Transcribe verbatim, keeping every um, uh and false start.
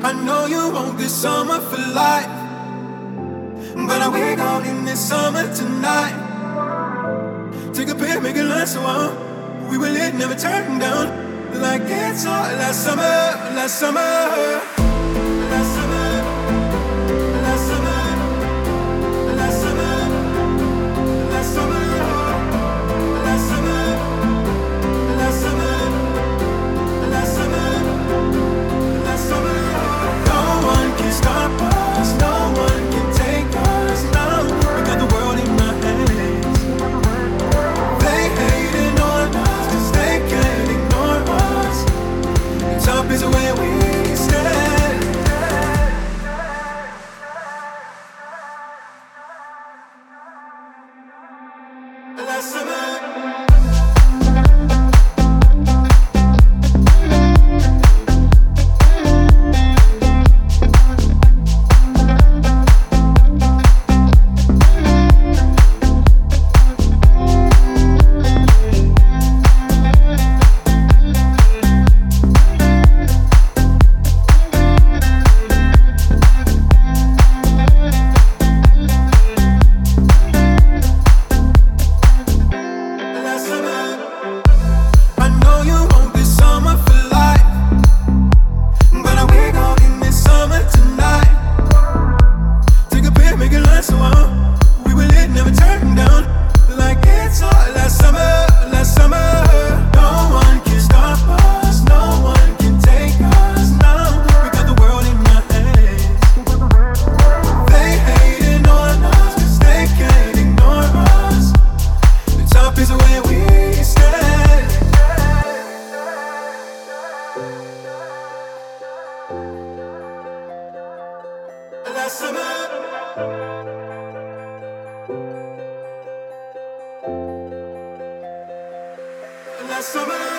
I know you want this summer for life, but I wake out in this summer tonight. Take a pill, make it last so long. We will lit, never turn down. Like it's all last summer, last summer, last summer, last summer, last summer, last summer, last summer, last summer, last summer, last summer. No one can stop us, no one can take us now. We got the world in our hands. They hating on us 'cause they can't ignore us. Top is where we stand. Last summer. Last summer, last summer.